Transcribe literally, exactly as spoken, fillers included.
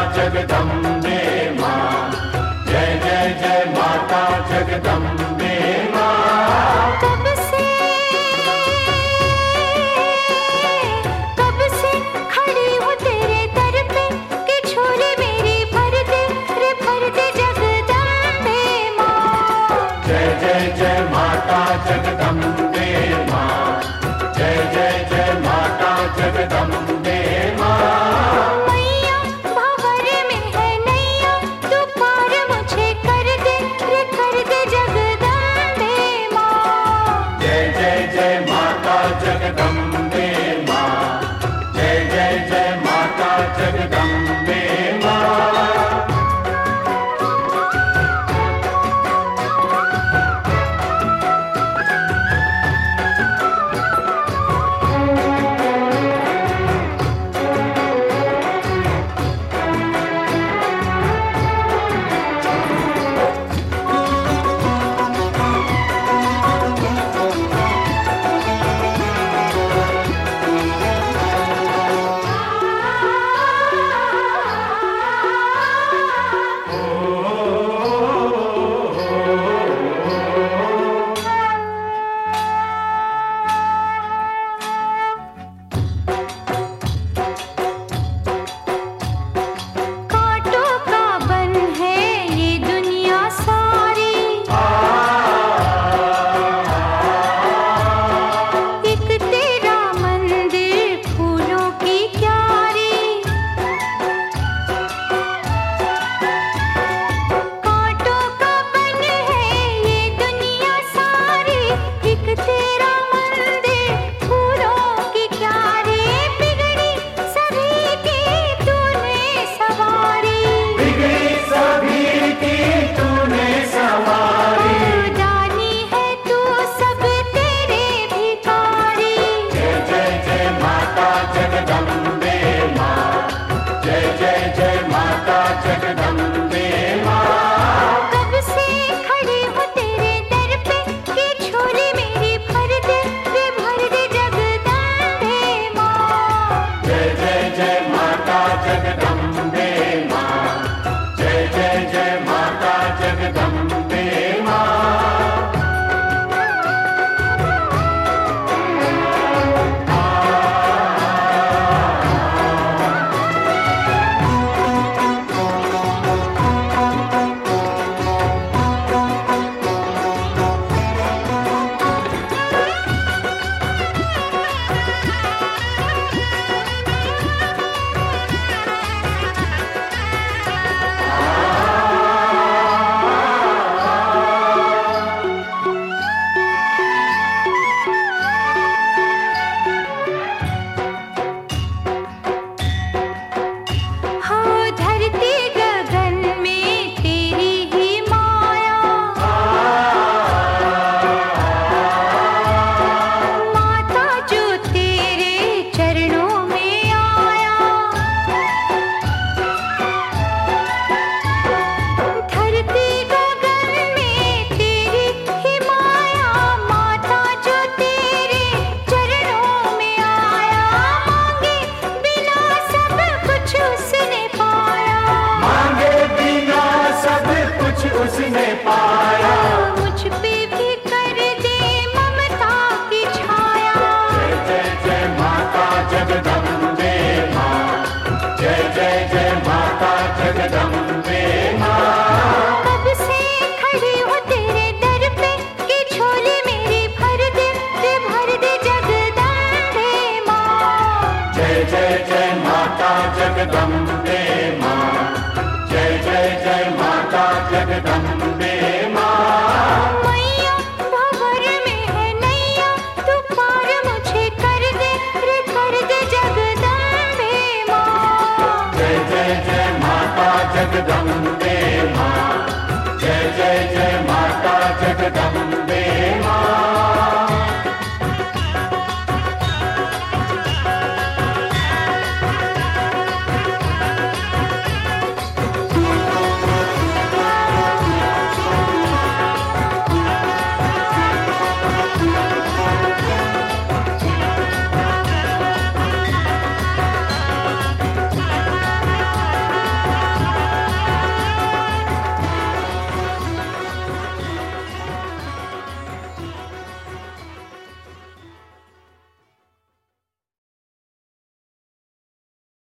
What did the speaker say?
जगदम्बे माँ, जय जय जय माता जगदम्बे माँ। कब से कब से खड़ी हूँ तेरे दर पे कि झोली मेरी भर दे रे भर दे जगदम्बे माँ। जय जय जय माता जगदम्बे माँ, जय जय जय माता जगदम्बे माँ। मैया भंवर में है नैया तू पार मुझे कर दे रे कर दे जगदम्बे माँ। जय जय जय माता जगदम्बे माँ, जय जय जय माता जगदम्बे माँ। उसने पाया मुझ पे भी कर दे ममता की छाया। जय जय जय माता जगदम्बे माँ, जय जय जय माता जगदम्बे माँ। कब से खड़ी हूँ तेरे दर पे कि झोली मेरी भर दे रे भर दे जगदम्बे माँ। जय जय जय माता जगदम्बे माँ, जय जय जय माता जगदम्बे माँ। मैया भंवर में है नैया तू पार मुझे कर दे रे कर दे जगदम्बे माँ। जय जय जय माता जगदम्बे